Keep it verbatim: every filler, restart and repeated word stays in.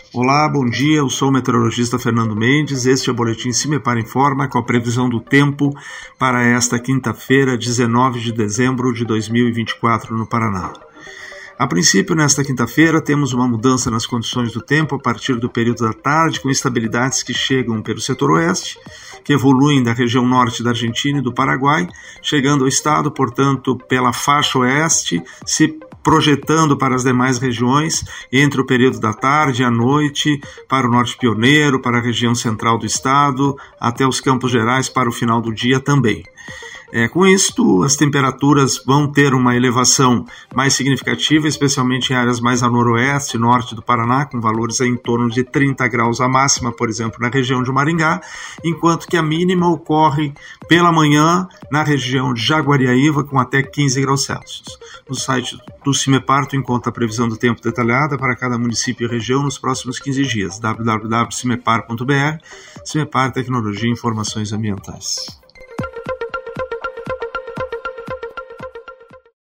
Olá, bom dia, eu sou o meteorologista Fernando Mendes, este é o Boletim Cimepar Informa com a previsão do tempo para esta quinta-feira, dezenove de dezembro de dois mil e vinte e quatro no Paraná. A princípio, nesta quinta-feira, temos uma mudança nas condições do tempo a partir do período da tarde, com instabilidades que chegam pelo setor oeste, que evoluem da região norte da Argentina e do Paraguai, chegando ao estado, portanto, pela faixa oeste, se projetando para as demais regiões, entre o período da tarde e à noite, para o norte pioneiro, para a região central do estado, até os Campos Gerais para o final do dia também. É, com isto, as temperaturas vão ter uma elevação mais significativa, especialmente em áreas mais a noroeste e norte do Paraná, com valores em torno de trinta graus a máxima, por exemplo, na região de Maringá, enquanto que a mínima ocorre pela manhã na região de Jaguariaíva, com até quinze graus Celsius. No site do Cimepar, tu encontra a previsão do tempo detalhada para cada município e região nos próximos quinze dias. w w w ponto cimepar ponto b r. Cimepar, Tecnologia e Informações Ambientais.